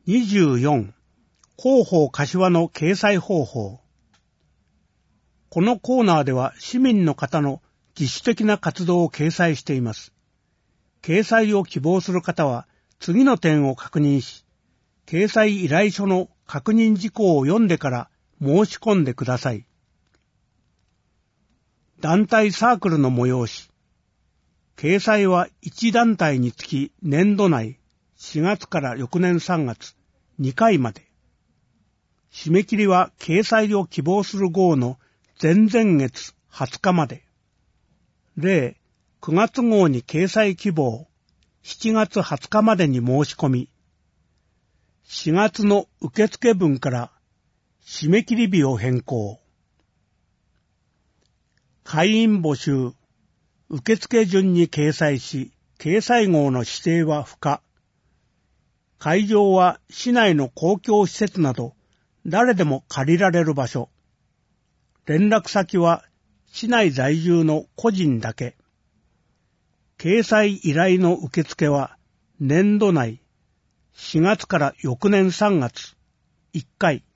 24、広報柏の掲載方法。このコーナーでは市民の方の自主的な活動を掲載しています。掲載を希望する方は次の点を確認し、掲載依頼書の確認事項を読んでから申し込んでください。団体サークルの催し。掲載は1団体につき年度内4月から翌年3月2回まで。締め切りは掲載を希望する号の前々月20日まで。例、9月号に掲載希望、7月20日までに申し込み、4月の受付分から締め切り日を変更。会員募集、受付順に掲載し、掲載号の指定は不可。会場は市内の公共施設など、誰でも借りられる場所。連絡先は市内在住の個人だけ。掲載依頼の受付は年度内4月から翌年3月1回。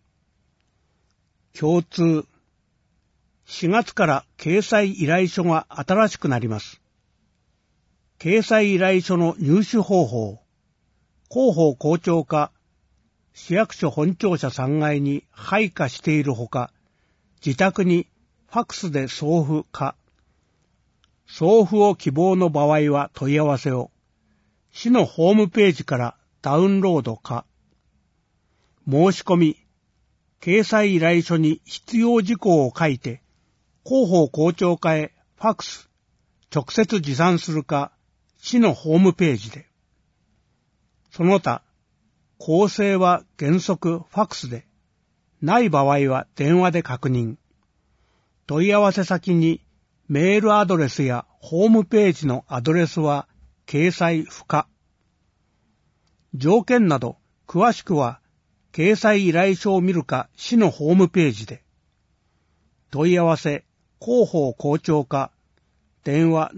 共通。4月から掲載依頼書が新しくなります。掲載依頼書の入手方法。広報校長課、市役所本庁舎3階に配下しているほか、自宅にファクスで送付か、送付を希望の場合は問い合わせを、市のホームページからダウンロードか、申し込み、掲載依頼書に必要事項を書いて、広報校長課へファクス、直接持参するか、市のホームページで。その他、校正は原則ファクスで、ない場合は電話で確認。問い合わせ先にメールアドレスやホームページのアドレスは掲載不可。条件など詳しくは掲載依頼書を見るか市のホームページで。問い合わせ広報校長課、電話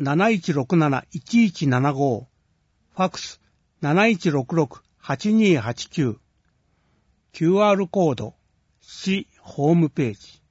7167-1175、ファクス 7166-8289、QR コード、市ホームページ。